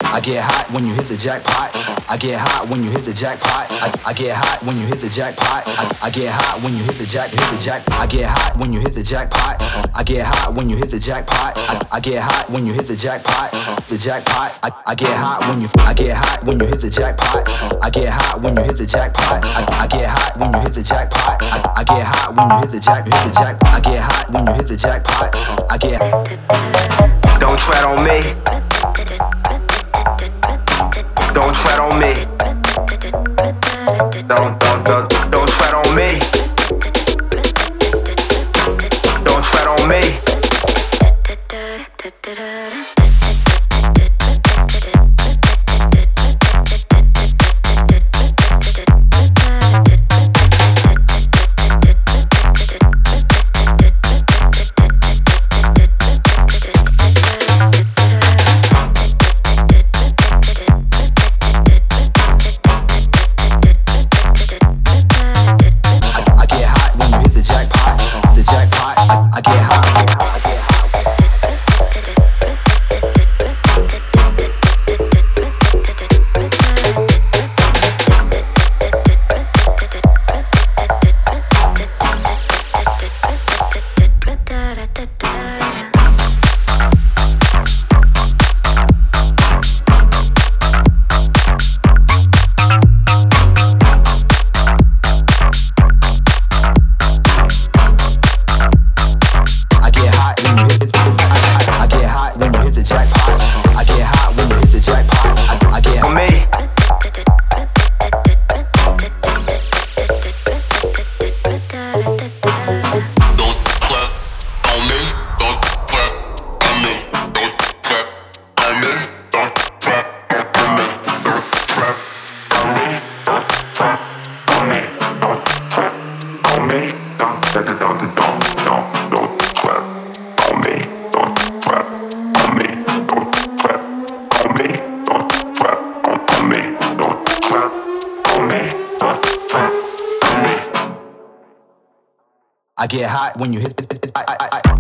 I get hot when you hit the jackpot. I get hot when you hit the jackpot. I get hot when you hit the jackpot. I get hot when you hit the jack. I get hot when you hit the jackpot. I get hot when you hit the jackpot. I get hot when you hit the jackpot. The jackpot. I get hot when you. I get hot when you hit the jackpot. I get hot when you hit the jackpot. I get hot when you hit the jackpot. I get hot when you hit the jack. I get hot when you hit the jackpot. I get. Don't tread on me. Don't tread on me. Don't tread on me. Don't tread on me. I get hot when you hit.